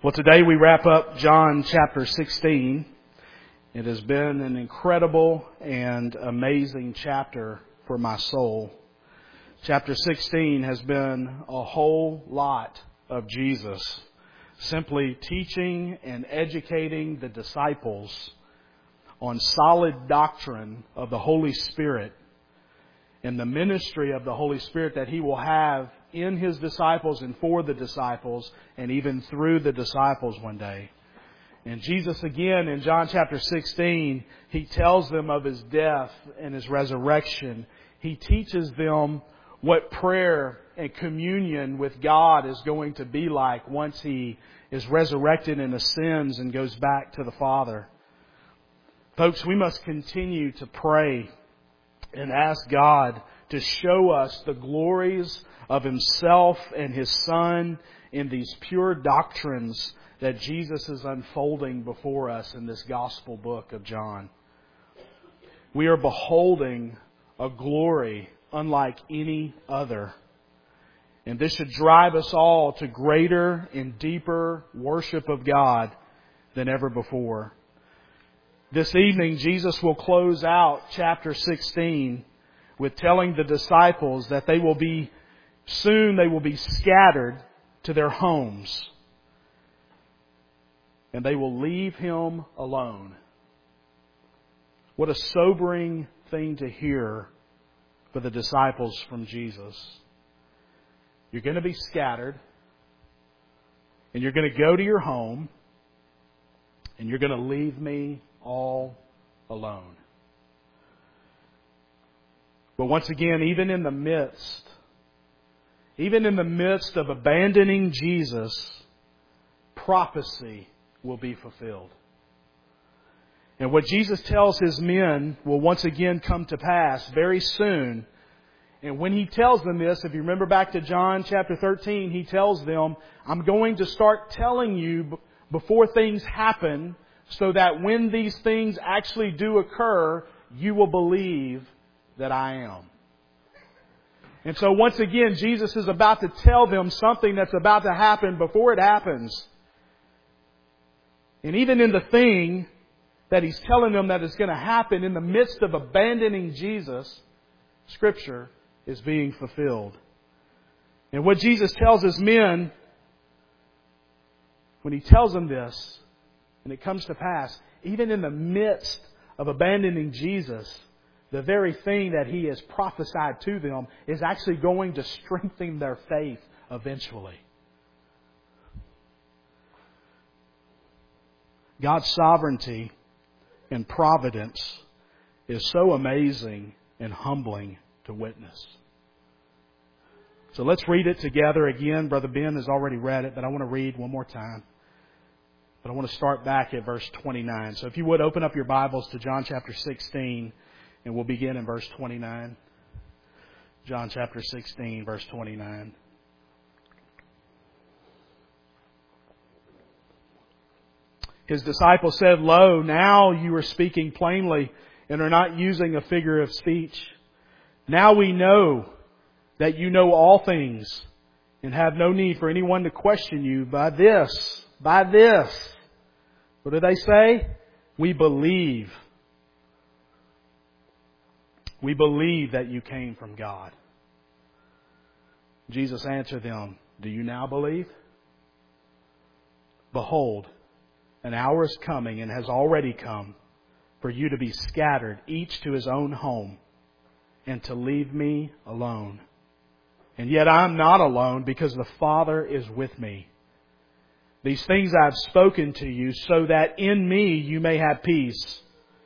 Well, today we wrap up John chapter 16. It has been an incredible and amazing chapter for my soul. Chapter 16 has been a whole lot of Jesus simply teaching and educating the disciples on solid doctrine of the Holy Spirit and the ministry of the Holy Spirit that He will have in His disciples and for the disciples and even through the disciples one day. And Jesus again in John chapter 16, He tells them of His death and His resurrection. He teaches them what prayer and communion with God is going to be like once He is resurrected and ascends and goes back to the Father. Folks, we must continue to pray and ask God to show us the glories of Himself and His Son in these pure doctrines that Jesus is unfolding before us in this gospel book of John. We are beholding a glory unlike any other. And this should drive us all to greater and deeper worship of God than ever before. This evening, Jesus will close out chapter 16 with telling the disciples that they will be scattered to their homes. And they will leave Him alone. What a sobering thing to hear for the disciples from Jesus. You're going to be scattered. And you're going to go to your home. And you're going to leave me all alone. But once again, even in the midst of abandoning Jesus, prophecy will be fulfilled. And what Jesus tells His men will once again come to pass very soon. And when He tells them this, if you remember back to John chapter 13, He tells them, I'm going to start telling you before things happen, so that when these things actually do occur, you will believe that I am. And so once again, Jesus is about to tell them something that's about to happen before it happens. And even in the thing that He's telling them that is going to happen in the midst of abandoning Jesus, Scripture is being fulfilled. And what Jesus tells His men, when He tells them this, and it comes to pass, even in the midst of abandoning Jesus, the very thing that He has prophesied to them is actually going to strengthen their faith eventually. God's sovereignty and providence is so amazing and humbling to witness. So let's read it together again. Brother Ben has already read it, but I want to read one more time. But I want to start back at verse 29. So if you would, open up your Bibles to John chapter 16, and we'll begin in verse 29. John chapter 16, verse 29. His disciples said, Lo, now you are speaking plainly and are not using a figure of speech. Now we know that you know all things and have no need for anyone to question you by this. What do they say? We believe. We believe that you came from God. Jesus answered them, Do you now believe? Behold, an hour is coming and has already come for you to be scattered, each to his own home, and to leave me alone. And yet I am not alone, because the Father is with me. These things I have spoken to you, so that in me you may have peace.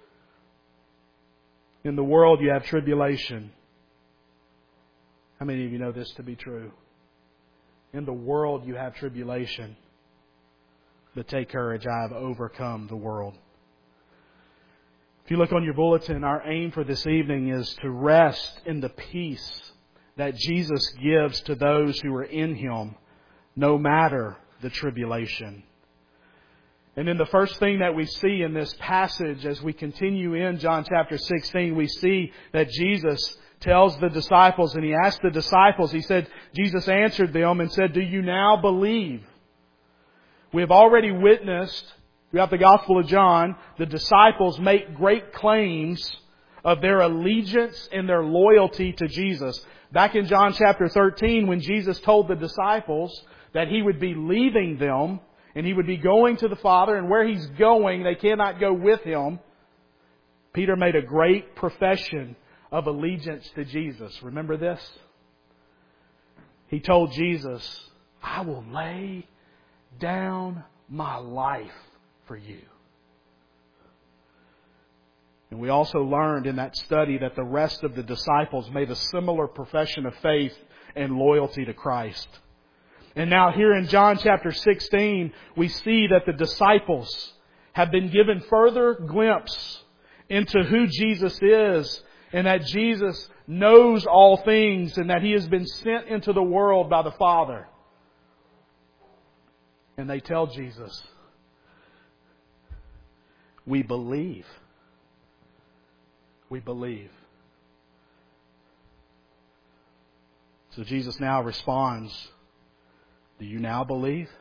In the world you have tribulation. How many of you know this to be true? In the world you have tribulation. But take courage, I have overcome the world. If you look on your bulletin, our aim for this evening is to rest in the peace that Jesus gives to those who are in Him, no matter the tribulation. And then the first thing that we see in this passage as we continue in John chapter 16, we see that Jesus tells the disciples, and He asked the disciples, Jesus answered them and said, Do you now believe? We have already witnessed throughout the Gospel of John, the disciples make great claims of their allegiance and their loyalty to Jesus. Back in John chapter 13, when Jesus told the disciples that He would be leaving them and He would be going to the Father, and where He's going, they cannot go with Him, Peter made a great profession of allegiance to Jesus. Remember this? He told Jesus, I will lay down my life for you. And we also learned in that study that the rest of the disciples made a similar profession of faith and loyalty to Christ. And now here in John chapter 16, we see that the disciples have been given further glimpse into who Jesus is, and that Jesus knows all things, and that He has been sent into the world by the Father. And they tell Jesus, we believe. We believe. So Jesus now responds, do you now believe?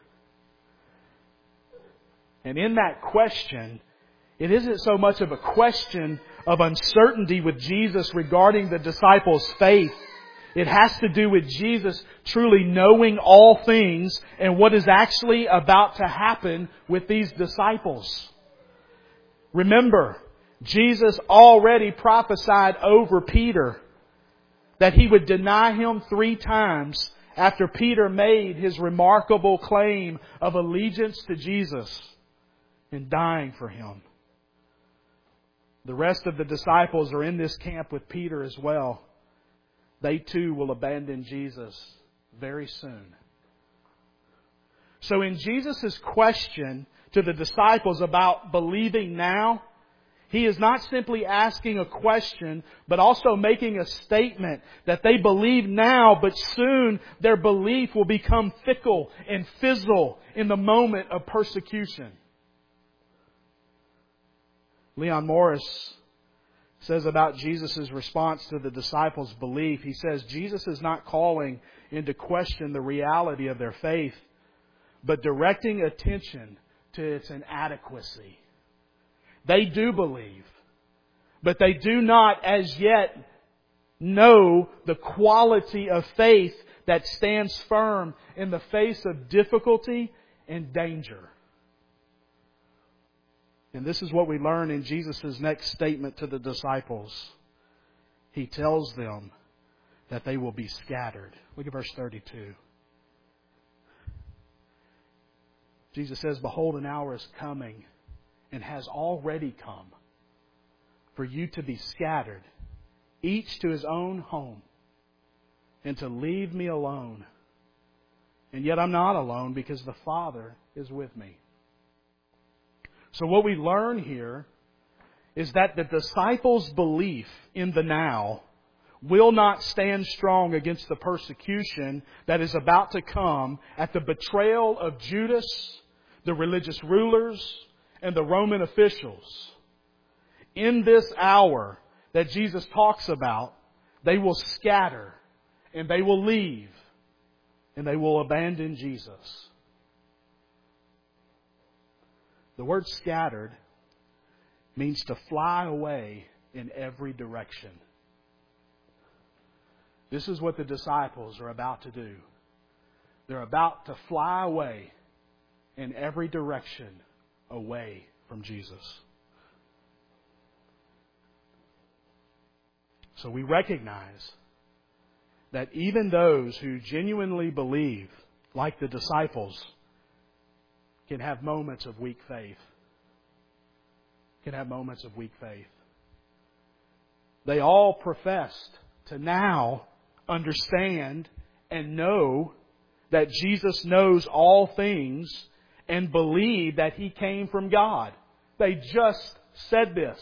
And in that question, it isn't so much of a question of uncertainty with Jesus regarding the disciples' faith. It has to do with Jesus truly knowing all things and what is actually about to happen with these disciples. Remember, Jesus already prophesied over Peter that He would deny Him 3 times after Peter made his remarkable claim of allegiance to Jesus and dying for Him. The rest of the disciples are in this camp with Peter as well. They too will abandon Jesus very soon. So in Jesus' question to the disciples about believing now, He is not simply asking a question, but also making a statement that they believe now, but soon their belief will become fickle and fizzle in the moment of persecution. Leon Morris says about Jesus' response to the disciples' belief, he says, Jesus is not calling into question the reality of their faith, but directing attention to its inadequacy. They do believe, but they do not as yet know the quality of faith that stands firm in the face of difficulty and danger. And this is what we learn in Jesus' next statement to the disciples. He tells them that they will be scattered. Look at verse 32. Jesus says, behold, an hour is coming and has already come for you to be scattered, each to his own home, and to leave me alone. And yet I'm not alone, because the Father is with me. So what we learn here is that the disciples' belief in the now will not stand strong against the persecution that is about to come at the betrayal of Judas, the religious rulers, and the Roman officials. In this hour that Jesus talks about, they will scatter and they will leave and they will abandon Jesus. The word scattered means to fly away in every direction. This is what the disciples are about to do. They're about to fly away in every direction away from Jesus. So we recognize that even those who genuinely believe, like the disciples, can have moments of weak faith. Can have moments of weak faith. They all professed to now understand and know that Jesus knows all things and believe that He came from God. They just said this.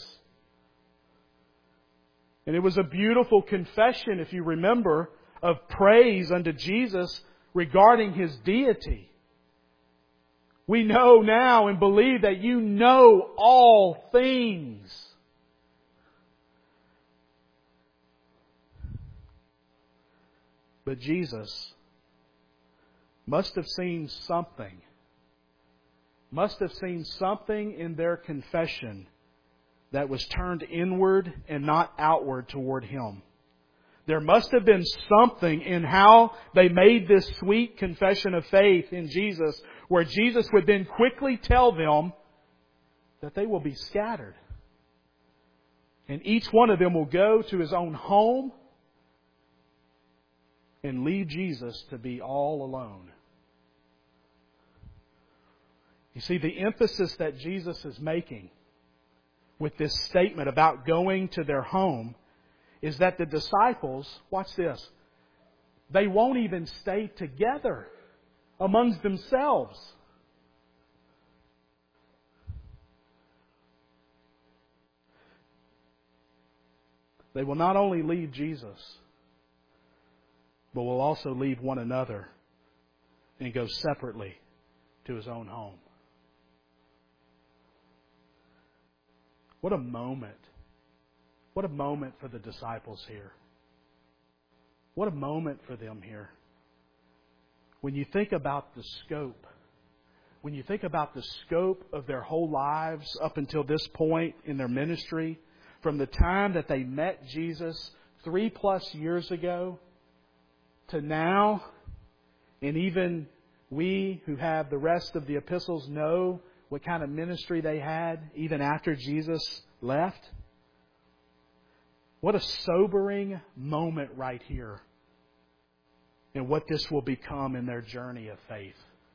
And it was a beautiful confession, if you remember, of praise unto Jesus regarding His deity. We know now and believe that you know all things. But Jesus must have seen something must have seen something in their confession that was turned inward and not outward toward Him. There must have been something in how they made this sweet confession of faith in Jesus, where Jesus would then quickly tell them that they will be scattered. And each one of them will go to his own home and leave Jesus to be all alone. You see, the emphasis that Jesus is making with this statement about going to their home is that the disciples, watch this, they won't even stay together amongst themselves. They will not only leave Jesus, but will also leave one another and go separately to his own home. What a moment. What a moment for the disciples here. What a moment for them here. When you think about the scope, when you think about the scope of their whole lives up until this point in their ministry, from the time that they met Jesus 3+ years ago to now, and even we who have the rest of the epistles know what kind of ministry they had even after Jesus left. What a sobering moment right here, and what this will become in their journey of faith.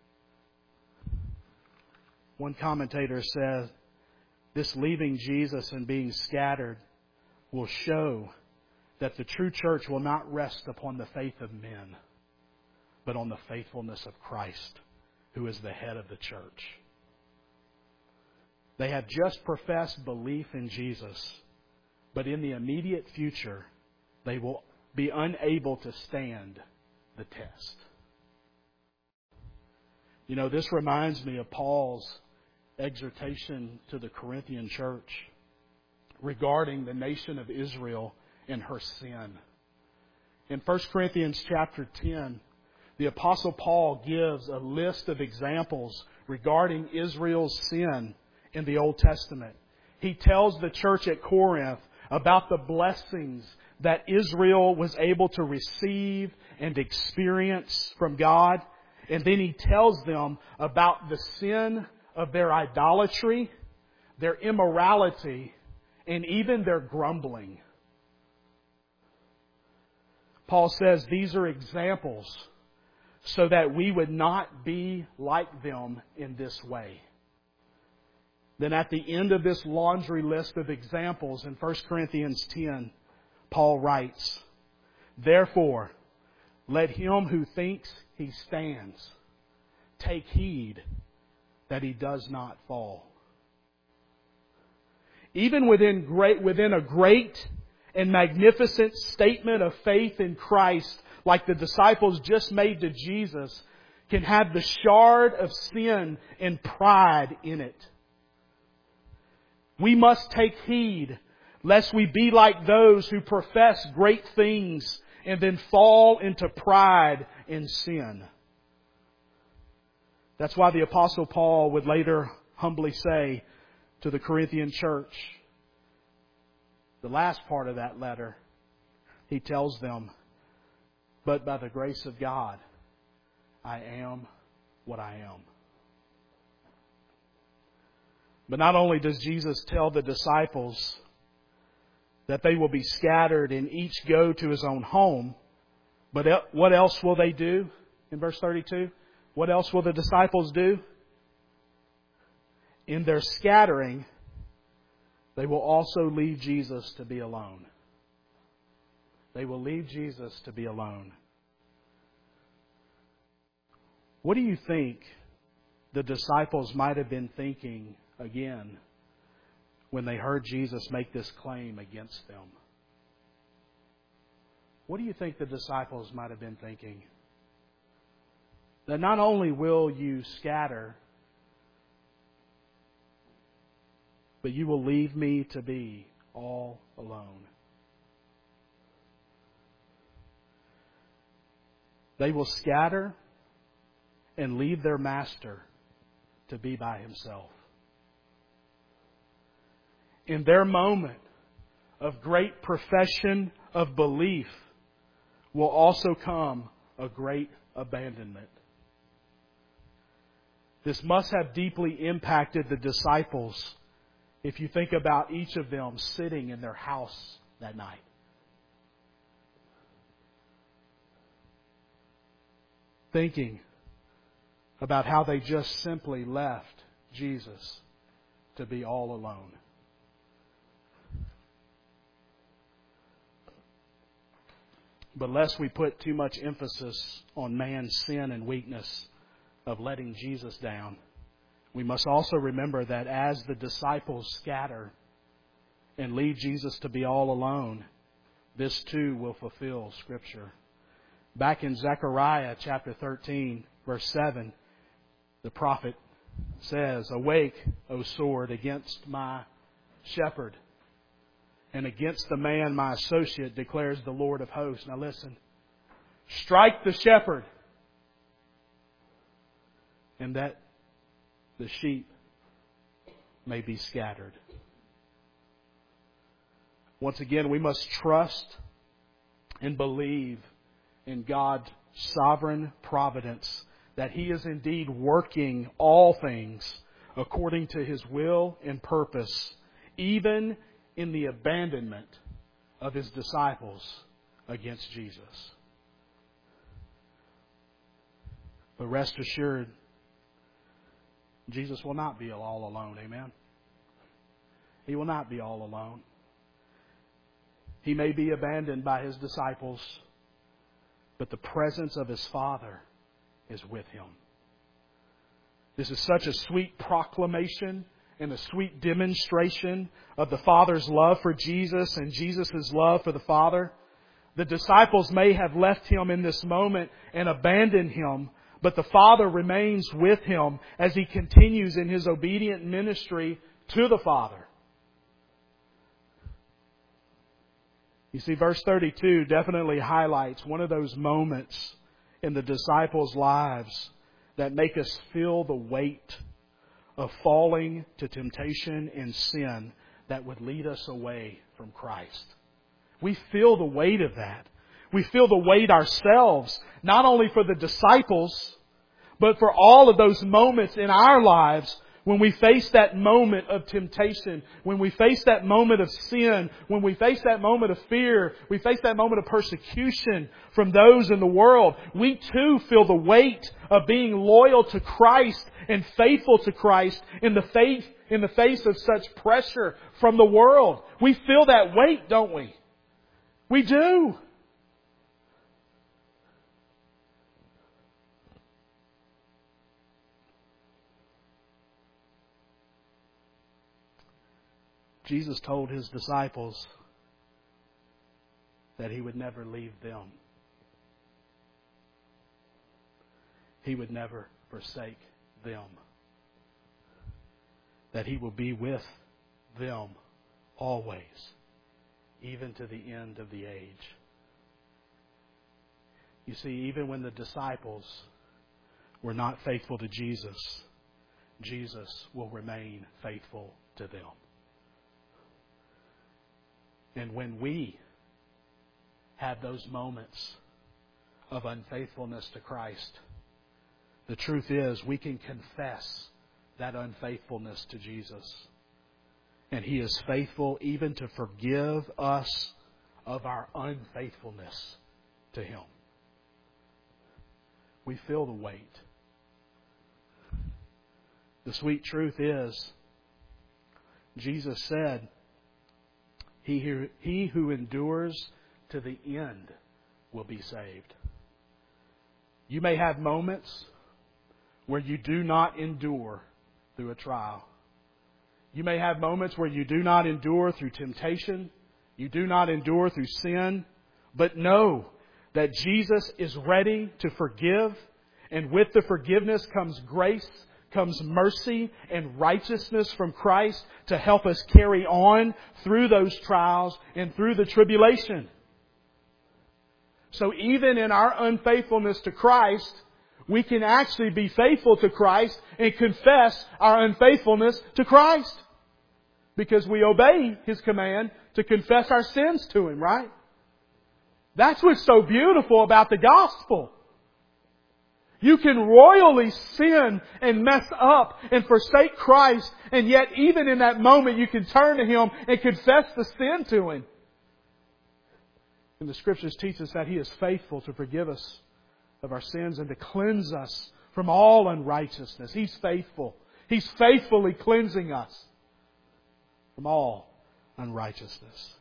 One commentator says, this leaving Jesus and being scattered will show that the true church will not rest upon the faith of men, but on the faithfulness of Christ, who is the head of the church. They have just professed belief in Jesus, but in the immediate future, they will be unable to stand the test. You know, this reminds me of Paul's exhortation to the Corinthian church regarding the nation of Israel and her sin. In 1 Corinthians chapter 10, the Apostle Paul gives a list of examples regarding Israel's sin in the Old Testament. He tells the church at Corinth about the blessings that Israel was able to receive and experience from God. And then he tells them about the sin of their idolatry, their immorality, and even their grumbling. Paul says these are examples so that we would not be like them in this way. Then at the end of this laundry list of examples in 1 Corinthians 10, Paul writes, therefore, let him who thinks he stands take heed that he does not fall. Even within a great and magnificent statement of faith in Christ, like the disciples just made to Jesus, can have the shard of sin and pride in it. We must take heed lest we be like those who profess great things and then fall into pride and sin. That's why the Apostle Paul would later humbly say to the Corinthian church, the last part of that letter, he tells them, but by the grace of God, I am what I am. But not only does Jesus tell the disciples that they will be scattered and each go to his own home, but what else will they do in verse 32? What else will the disciples do? In their scattering, they will also leave Jesus to be alone. They will leave Jesus to be alone. What do you think the disciples might have been thinking again when they heard Jesus make this claim against them? What do you think the disciples might have been thinking? That not only will you scatter, but you will leave me to be all alone. They will scatter and leave their master to be by Himself. In their moment of great profession of belief will also come a great abandonment. This must have deeply impacted the disciples if you think about each of them sitting in their house that night. Thinking about how they just simply left Jesus to be all alone. But lest we put too much emphasis on man's sin and weakness of letting Jesus down, we must also remember that as the disciples scatter and leave Jesus to be all alone, this too will fulfill Scripture. Back in Zechariah chapter 13, verse 7, the prophet says, "Awake, O sword, against my shepherd, and against the man my associate, declares the Lord of hosts." Now listen. "Strike the shepherd, and that the sheep may be scattered." Once again, we must trust and believe in God's sovereign providence, that He is indeed working all things according to His will and purpose, even in the abandonment of His disciples against Jesus. But rest assured, Jesus will not be all alone. Amen? He will not be all alone. He may be abandoned by His disciples, but the presence of His Father is with Him. This is such a sweet proclamation and a sweet demonstration of the Father's love for Jesus and Jesus' love for the Father. The disciples may have left Him in this moment and abandoned Him, but the Father remains with Him as He continues in His obedient ministry to the Father. You see, verse 32 definitely highlights one of those moments in the disciples' lives that make us feel the weight of falling to temptation and sin that would lead us away from Christ. We feel the weight of that. We feel the weight ourselves, not only for the disciples, but for all of those moments in our lives when we face that moment of temptation, when we face that moment of sin, when we face that moment of fear, we face that moment of persecution from those in the world. We too feel the weight of being loyal to Christ and faithful to Christ in the face of such pressure from the world. We feel that weight, don't we? We do. Jesus told His disciples that He would never leave them. He would never forsake them. That He will be with them always, even to the end of the age. You see, even when the disciples were not faithful to Jesus, Jesus will remain faithful to them. And when we have those moments of unfaithfulness to Christ, the truth is we can confess that unfaithfulness to Jesus. And He is faithful even to forgive us of our unfaithfulness to Him. We feel the weight. The sweet truth is, Jesus said, He who endures to the end will be saved. You may have moments where you do not endure through a trial. You may have moments where you do not endure through temptation. You do not endure through sin. But know that Jesus is ready to forgive. And with the forgiveness comes grace, comes mercy and righteousness from Christ to help us carry on through those trials and through the tribulation. So even in our unfaithfulness to Christ, we can actually be faithful to Christ and confess our unfaithfulness to Christ. Because we obey His command to confess our sins to Him, right? That's what's so beautiful about the gospel. You can royally sin and mess up and forsake Christ, and yet even in that moment you can turn to Him and confess the sin to Him. And the Scriptures teach us that He is faithful to forgive us of our sins and to cleanse us from all unrighteousness. He's faithful. He's faithfully cleansing us from all unrighteousness.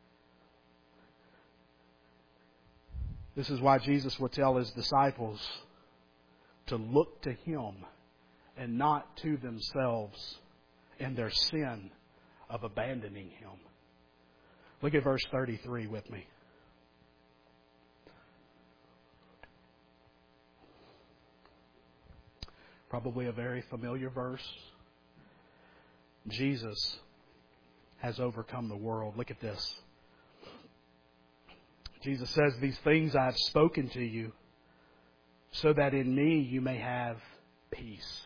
This is why Jesus would tell His disciples to look to Him and not to themselves in their sin of abandoning Him. Look at verse 33 with me. Probably a very familiar verse. Jesus has overcome the world. Look at this. Jesus says, "These things I have spoken to you, so that in me you may have peace.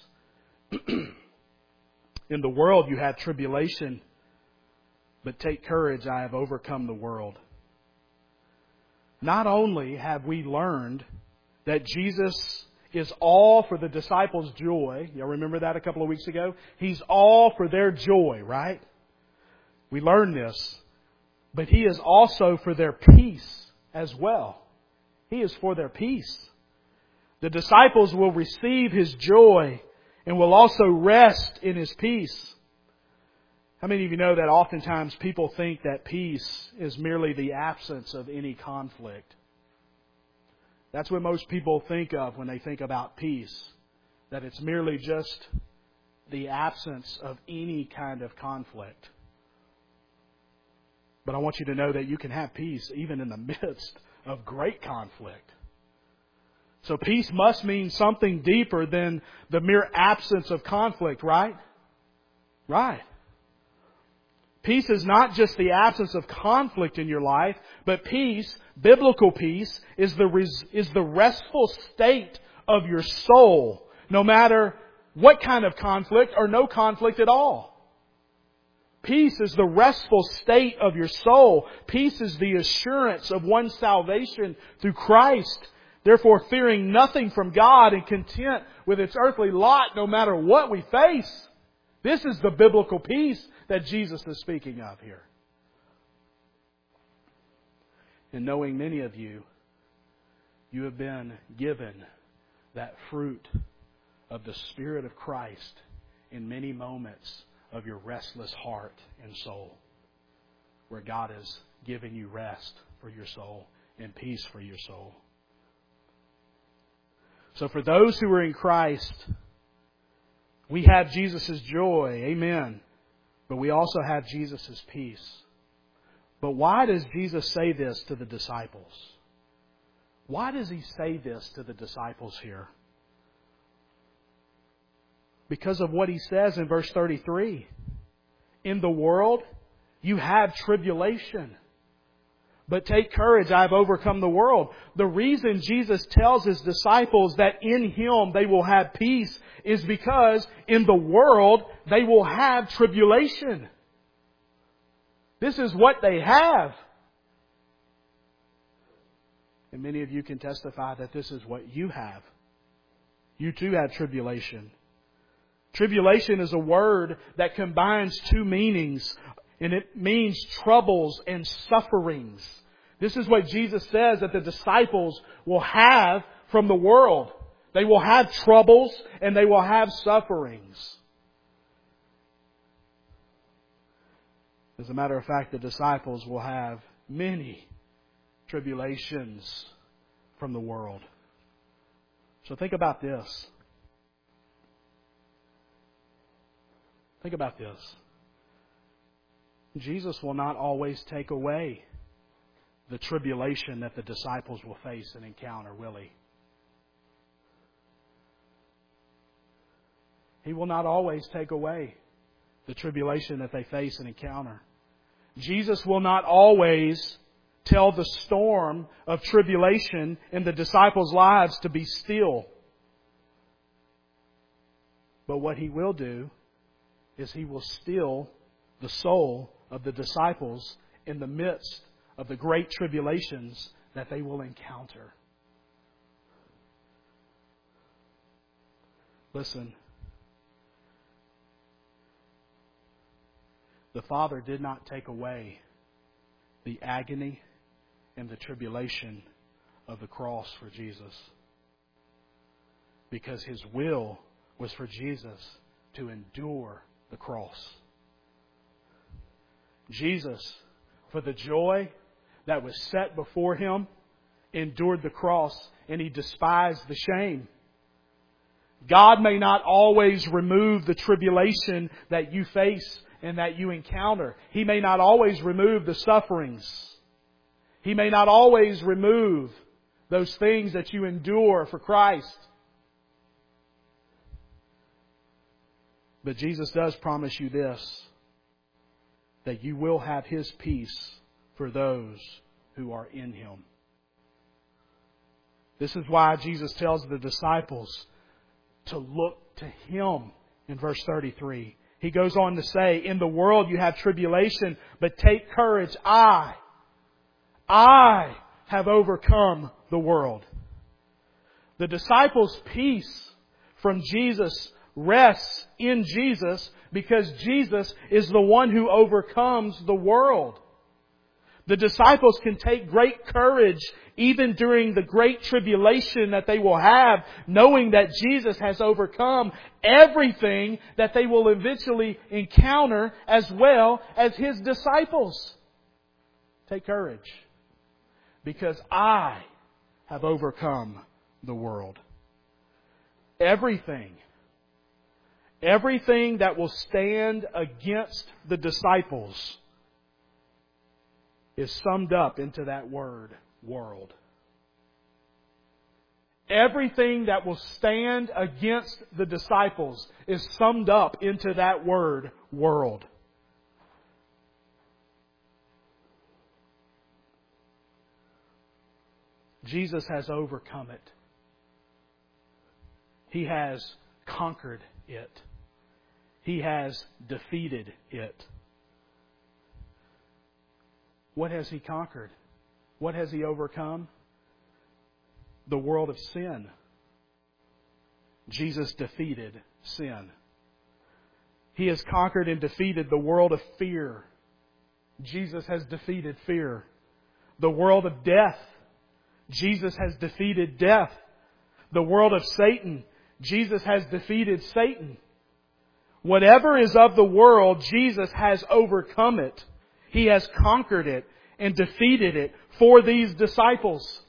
In the world you have tribulation, but take courage, I have overcome the world." Not only have we learned that Jesus is all for the disciples' joy. Y'all remember that a couple of weeks ago? He's all for their joy, right? We learned this. But He is also for their peace as well. He is for their peace. The disciples will receive His joy and will also rest in His peace. How many of you know that oftentimes people think that peace is merely the absence of any conflict? That's what most people think of when they think about peace. That it's merely just the absence of any kind of conflict. But I want you to know that you can have peace even in the midst of great conflict. So peace must mean something deeper than the mere absence of conflict, right? Right. Peace is not just the absence of conflict in your life, but peace, biblical peace, is the restful state of your soul, no matter what kind of conflict or no conflict at all. Peace is the restful state of your soul. Peace is the assurance of one's salvation through Christ. Therefore, fearing nothing from God and content with its earthly lot no matter what we face. This is the biblical peace that Jesus is speaking of here. And knowing many of you, you have been given that fruit of the Spirit of Christ in many moments of your restless heart and soul, where God has given you rest for your soul and peace for your soul. So for those who are in Christ, we have Jesus' joy, amen, but we also have Jesus' peace. But why does Jesus say this to the disciples? Why does He say this to the disciples here? Because of what He says in verse 33. In the world, you have tribulation. But take courage, I have overcome the world. The reason Jesus tells His disciples that in Him they will have peace is because in the world they will have tribulation. This is what they have. And many of you can testify that this is what you have. You too have tribulation. Tribulation is a word that combines two meanings, and it means troubles and sufferings. This is what Jesus says that the disciples will have from the world. They will have troubles and they will have sufferings. As a matter of fact, the disciples will have many tribulations from the world. So think about this. Think about this. Jesus will not always take away the tribulation that the disciples will face and encounter, will He? He will not always take away the tribulation that they face and encounter. Jesus will not always tell the storm of tribulation in the disciples' lives to be still. But what He will do is He will steal the soul of the disciples in the midst of the great tribulations that they will encounter. Listen, the Father did not take away the agony and the tribulation of the cross for Jesus, because His will was for Jesus to endure the cross. Jesus, for the joy that was set before Him, endured the cross, and He despised the shame. God may not always remove the tribulation that you face and that you encounter. He may not always remove the sufferings. He may not always remove those things that you endure for Christ. But Jesus does promise you this, that you will have His peace for those who are in Him. This is why Jesus tells the disciples to look to Him in verse 33. He goes on to say, in the world you have tribulation, but take courage. I have overcome the world. The disciples' peace from Jesus rests in Jesus because Jesus is the one who overcomes the world. The disciples can take great courage even during the great tribulation that they will have, knowing that Jesus has overcome everything that they will eventually encounter, as well as His disciples. Take courage, because I have overcome the world. Everything that will stand against the disciples is summed up into that word, world. Everything that will stand against the disciples is summed up into that word, world. Jesus has overcome it. He has conquered it. He has defeated it. What has He conquered? What has He overcome? The world of sin. Jesus defeated sin. He has conquered and defeated the world of fear. Jesus has defeated fear. The world of death. Jesus has defeated death. The world of Satan. Jesus has defeated Satan. Whatever is of the world, Jesus has overcome it. He has conquered it and defeated it for these disciples.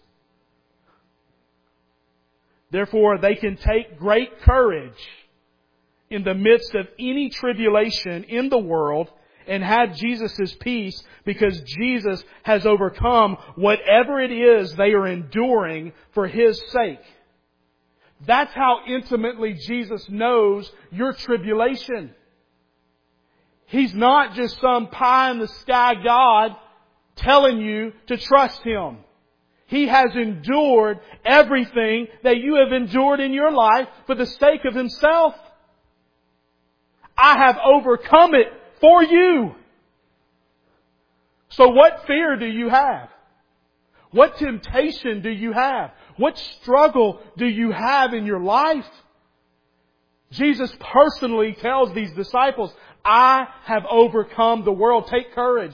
Therefore, they can take great courage in the midst of any tribulation in the world and have Jesus' peace, because Jesus has overcome whatever it is they are enduring for His sake. That's how intimately Jesus knows your tribulation. He's not just some pie-in-the-sky God telling you to trust Him. He has endured everything that you have endured in your life for the sake of Himself. I have overcome it for you. So what fear do you have? What temptation do you have? What struggle do you have in your life? Jesus personally tells these disciples, I have overcome the world. Take courage.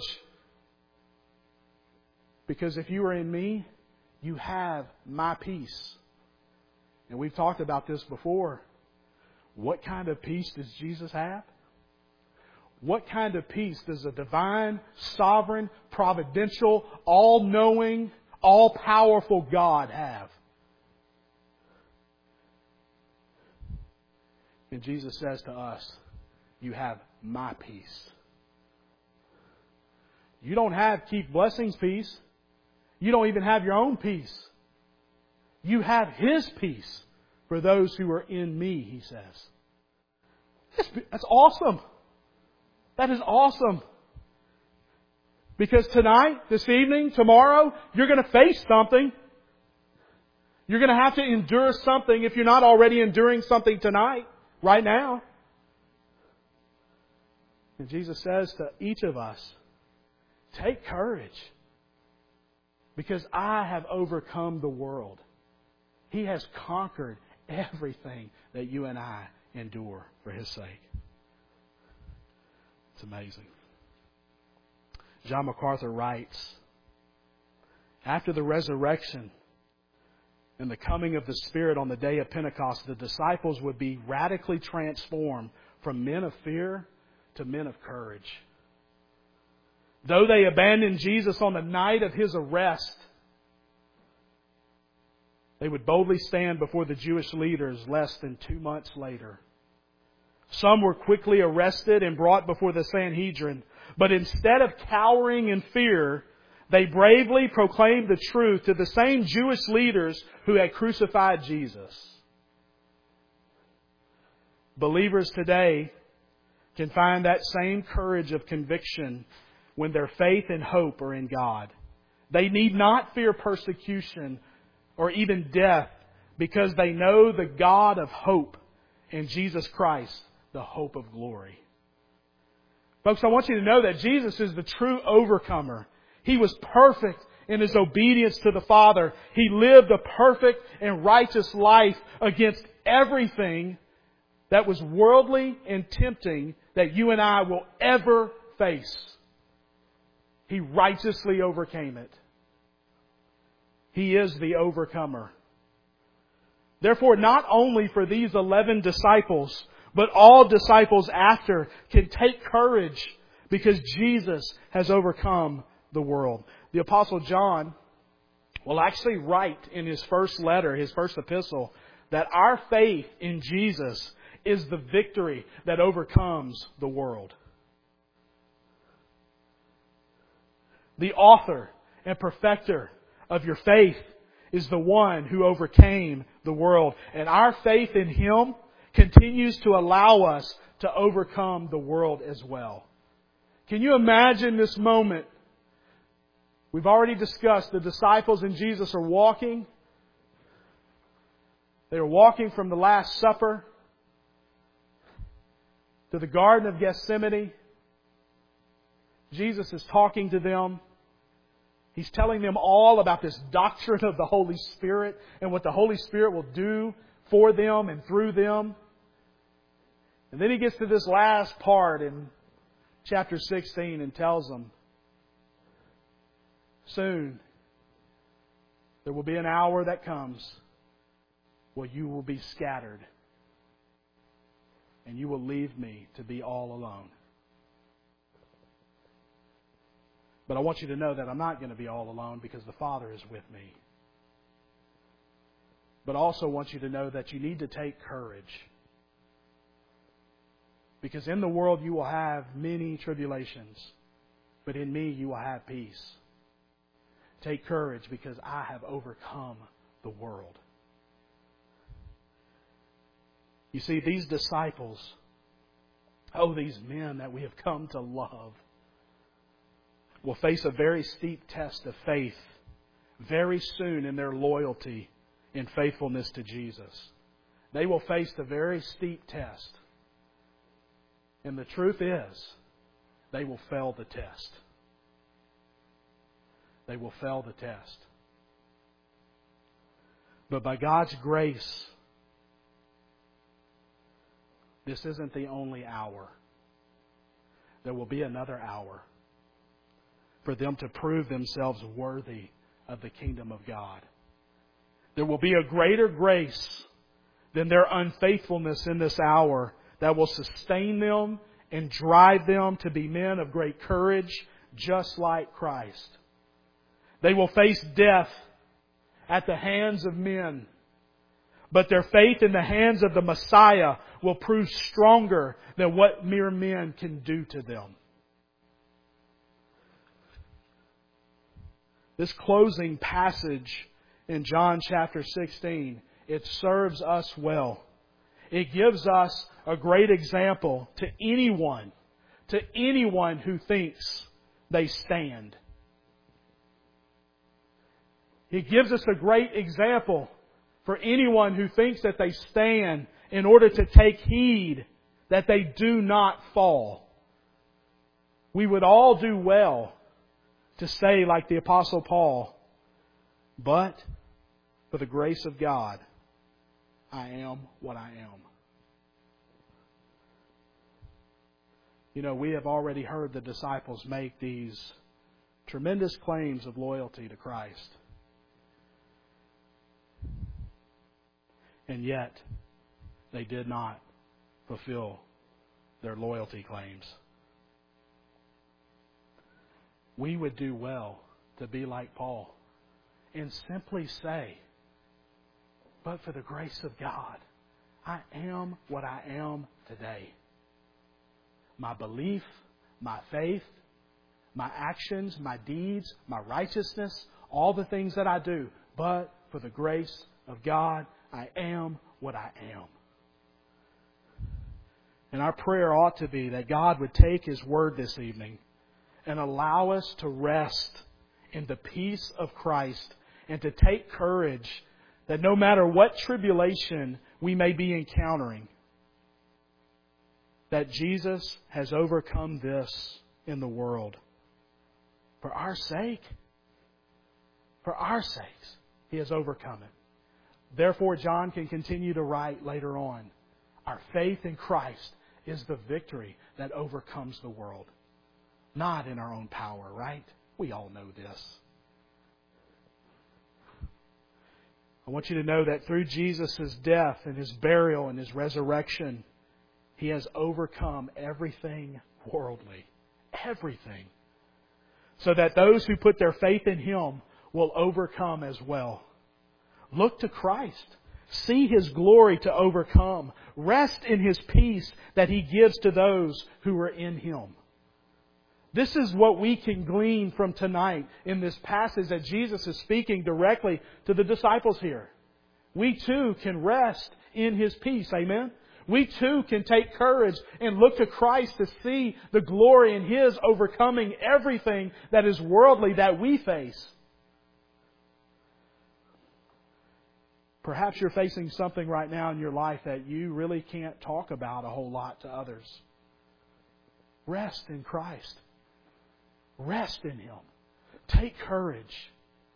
Because if you are in me, you have my peace. And we've talked about this before. What kind of peace does Jesus have? What kind of peace does a divine, sovereign, providential, all-knowing, all-powerful God have? And Jesus says to us, you have my peace. You don't have Keith Blessing's peace. You don't even have your own peace. You have His peace for those who are in me, He says. That's awesome. That is awesome. Because tonight, this evening, tomorrow, you're going to face something. You're going to have to endure something if you're not already enduring something tonight. right now. And Jesus says to each of us, take courage, because I have overcome the world. He has conquered everything that you and I endure for His sake. It's amazing. John MacArthur writes, after the resurrection and the coming of the Spirit on the day of Pentecost, the disciples would be radically transformed from men of fear to men of courage. Though they abandoned Jesus on the night of His arrest, they would boldly stand before the Jewish leaders less than 2 months later. Some were quickly arrested and brought before the Sanhedrin, but instead of cowering in fear, they bravely proclaimed the truth to the same Jewish leaders who had crucified Jesus. Believers today can find that same courage of conviction when their faith and hope are in God. They need not fear persecution or even death, because they know the God of hope in Jesus Christ, the hope of glory. Folks, I want you to know that Jesus is the true overcomer. He was perfect in His obedience to the Father. He lived a perfect and righteous life against everything that was worldly and tempting that you and I will ever face. He righteously overcame it. He is the overcomer. Therefore, not only for these 11 disciples, but all disciples after can take courage because Jesus has overcome the world. The Apostle John will actually write in his first letter, his first epistle, that our faith in Jesus is the victory that overcomes the world. The author and perfecter of your faith is the one who overcame the world. And our faith in Him continues to allow us to overcome the world as well. Can you imagine this moment? We've already discussed the disciples and Jesus are walking. They are walking from the Last Supper to the Garden of Gethsemane. Jesus is talking to them. He's telling them all about this doctrine of the Holy Spirit and what the Holy Spirit will do for them and through them. And then He gets to this last part in chapter 16 and tells them, soon there will be an hour that comes where you will be scattered and you will leave me to be all alone. But I want you to know that I'm not going to be all alone because the Father is with me. But I also want you to know that you need to take courage. Because in the world you will have many tribulations, but in me you will have peace. Take courage because I have overcome the world. You see, these disciples, these men that we have come to love, will face a very steep test of faith very soon in their loyalty and faithfulness to Jesus. They will face a very steep test. And the truth is, they will fail the test. They will fail the test. But by God's grace, this isn't the only hour. There will be another hour for them to prove themselves worthy of the kingdom of God. There will be a greater grace than their unfaithfulness in this hour that will sustain them and drive them to be men of great courage, just like Christ. They will face death at the hands of men, but their faith in the hands of the Messiah will prove stronger than what mere men can do to them. This closing passage in John chapter 16, it serves us well. It gives us a great example to anyone who thinks they stand. It gives us a great example for anyone who thinks that they stand in order to take heed that they do not fall. We would all do well to say, like the Apostle Paul, but for the grace of God, I am what I am. You know, we have already heard the disciples make these tremendous claims of loyalty to Christ. And yet, they did not fulfill their loyalty claims. We would do well to be like Paul and simply say, but for the grace of God, I am what I am today. My belief, my faith, my actions, my deeds, my righteousness, all the things that I do. But for the grace of God, I am what I am. And our prayer ought to be that God would take His Word this evening and allow us to rest in the peace of Christ and to take courage that no matter what tribulation we may be encountering, that Jesus has overcome this in the world. For our sake. For our sakes, He has overcome it. Therefore, John can continue to write later on, our faith in Christ is the victory that overcomes the world. Not in our own power, right? We all know this. I want you to know that through Jesus' death and His burial and His resurrection, He has overcome everything worldly. Everything. So that those who put their faith in Him will overcome as well. Look to Christ. See His glory to overcome. Rest in His peace that He gives to those who are in Him. This is what we can glean from tonight in this passage that Jesus is speaking directly to the disciples here. We too can rest in His peace. Amen? We too can take courage and look to Christ to see the glory in His overcoming everything that is worldly that we face. Perhaps you're facing something right now in your life that you really can't talk about a whole lot to others. Rest in Christ. Rest in Him. Take courage.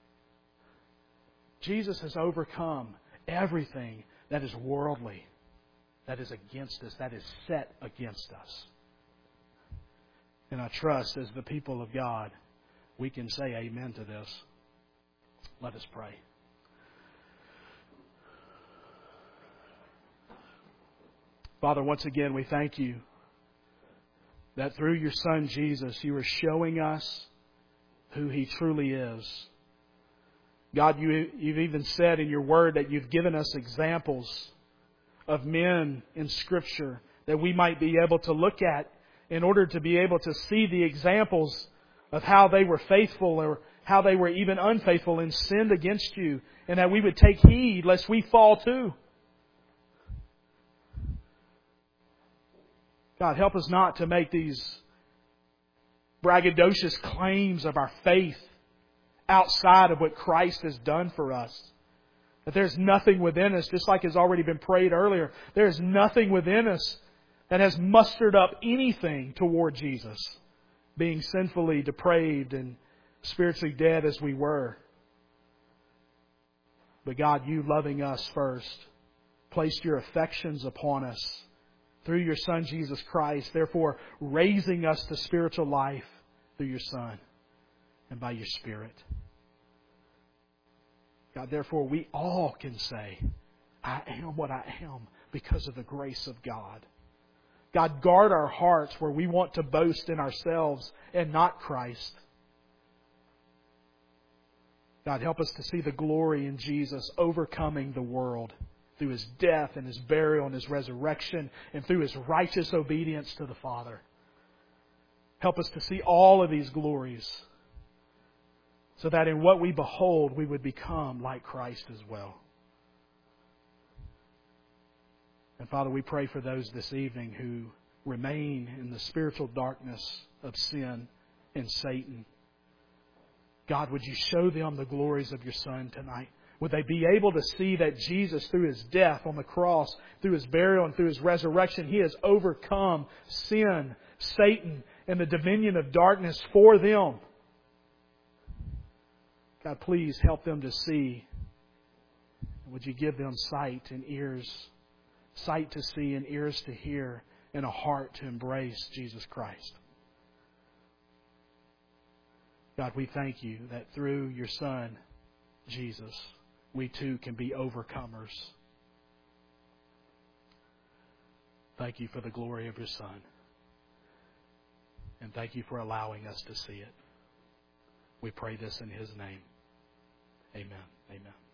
Jesus has overcome everything that is worldly, that is against us, that is set against us. And I trust as the people of God, we can say amen to this. Let us pray. Father, once again, we thank You that through Your Son, Jesus, You are showing us who He truly is. God, You've even said in Your Word that You've given us examples of men in Scripture that we might be able to look at in order to be able to see the examples of how they were faithful or how they were even unfaithful and sinned against You, and that we would take heed lest we fall too. God, help us not to make these braggadocious claims of our faith outside of what Christ has done for us. That there's nothing within us, just like has already been prayed earlier, there's nothing within us that has mustered up anything toward Jesus, being sinfully depraved and spiritually dead as we were. But God, You loving us first, placed Your affections upon us through Your Son, Jesus Christ, therefore raising us to spiritual life through Your Son and by Your Spirit. God, therefore we all can say, I am what I am because of the grace of God. God, guard our hearts where we want to boast in ourselves and not Christ. God, help us to see the glory in Jesus overcoming the world through His death and His burial and His resurrection and through His righteous obedience to the Father. Help us to see all of these glories so that in what we behold we would become like Christ as well. And Father, we pray for those this evening who remain in the spiritual darkness of sin and Satan. God, would You show them the glories of Your Son tonight? Would they be able to see that Jesus, through His death on the cross, through His burial and through His resurrection, He has overcome sin, Satan, and the dominion of darkness for them. God, please help them to see. Would You give them sight and ears, sight to see and ears to hear, and a heart to embrace Jesus Christ. God, we thank You that through Your Son, Jesus, we too can be overcomers. Thank You for the glory of Your Son. And thank You for allowing us to see it. We pray this in His name. Amen. Amen.